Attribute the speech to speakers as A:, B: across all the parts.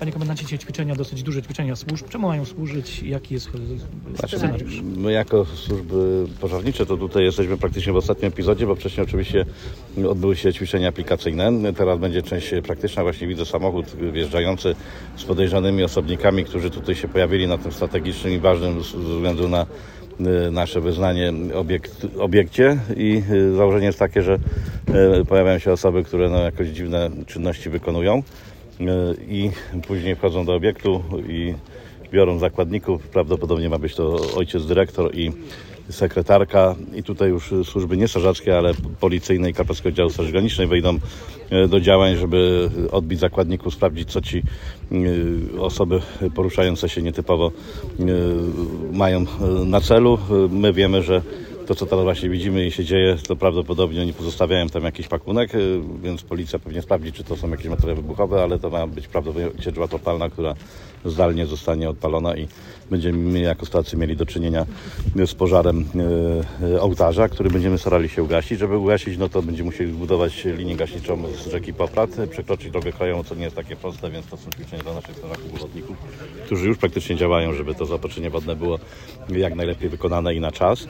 A: Panie komendancie, dzisiaj ćwiczenia, dosyć duże ćwiczenia służb. Czemu mają służyć? Jaki jest scenariusz?
B: My jako służby pożarnicze to tutaj jesteśmy praktycznie w ostatnim epizodzie, bo wcześniej oczywiście odbyły się ćwiczenia aplikacyjne. Teraz będzie część praktyczna. Właśnie widzę samochód wjeżdżający z podejrzanymi osobnikami, którzy tutaj się pojawili na tym strategicznym i ważnym ze względu na nasze wyznanie obiekcie i założenie jest takie, że pojawiają się osoby, które jakoś dziwne czynności wykonują i później wchodzą do obiektu i biorą zakładników. Prawdopodobnie ma być to ojciec dyrektor i sekretarka i tutaj już służby nie strażackie, ale policyjne i Karpackiego Oddziału Straży Granicznej wejdą do działań, żeby odbić zakładników, sprawdzić, co ci osoby poruszające się nietypowo mają na celu. My wiemy, że to, co teraz właśnie widzimy i się dzieje, to prawdopodobnie oni pozostawiają tam jakiś pakunek, więc policja pewnie sprawdzi, czy to są jakieś materiały wybuchowe, ale to ma być prawdopodobnie ciecz łatwopalna, która zdalnie zostanie odpalona i będziemy jako strażacy mieli do czynienia z pożarem ołtarza, który będziemy starali się ugasić. Żeby ugasić, no to będziemy musieli zbudować linię gaśniczą z rzeki Poprad, przekroczyć drogę krajową, co nie jest takie proste, więc to są ćwiczenia dla naszych strażaków lotników, którzy już praktycznie działają, żeby to zaopatrzenie wodne było jak najlepiej wykonane i na czas.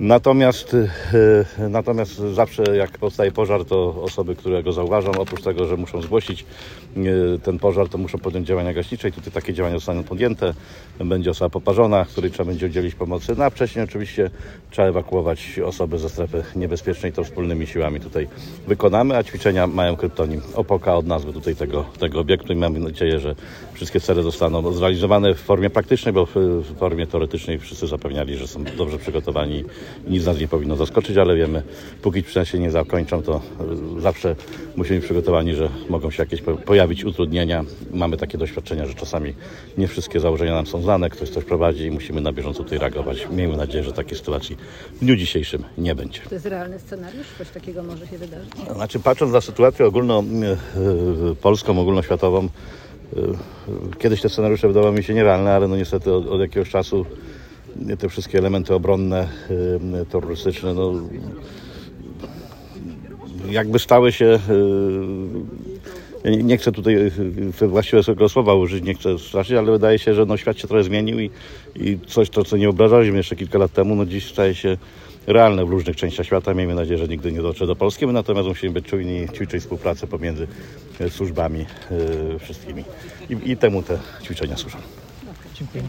B: Natomiast zawsze jak powstaje pożar, to osoby, które go zauważą, oprócz tego, że muszą zgłosić ten pożar, to muszą podjąć działania gaśnicze i tutaj takie działania zostaną podjęte. Będzie osoba poparzona, której trzeba będzie udzielić pomocy. No a wcześniej oczywiście trzeba ewakuować osoby ze strefy niebezpiecznej. To wspólnymi siłami tutaj wykonamy, a ćwiczenia mają kryptonim Opoka od nazwy tutaj tego obiektu i mamy nadzieję, że wszystkie cele zostaną zrealizowane w formie praktycznej, bo w formie teoretycznej wszyscy zapewniali, że są dobrze przygotowani i nic nas nie powinno zaskoczyć, ale wiemy, póki ćwiczenia się nie zakończą, to zawsze musimy być przygotowani, że mogą się jakieś pojawić utrudnienia. Mamy takie doświadczenia, że czasami nie wszystkie założenia nam są znane, ktoś coś prowadzi i musimy na bieżąco tutaj reagować. Miejmy nadzieję, że takiej sytuacji w dniu dzisiejszym nie będzie.
C: To jest realny scenariusz? Coś takiego może się wydarzyć?
B: Znaczy, patrząc na sytuację ogólnopolską, ogólnoświatową, kiedyś te scenariusze wydawały mi się nierealne, ale no niestety od jakiegoś czasu te wszystkie elementy obronne, terrorystyczne, no jakby stały się, nie chcę tutaj właściwego słowa użyć, nie chcę straszyć, ale wydaje się, że no świat się trochę zmienił i coś, to co nie wyobrażaliśmy jeszcze kilka lat temu, no dziś staje się realne w różnych częściach świata. Miejmy nadzieję, że nigdy nie dotrze do Polski, natomiast musimy być czujni, ćwiczyć współpracę pomiędzy służbami wszystkimi i temu te ćwiczenia służą.
A: Dziękuję.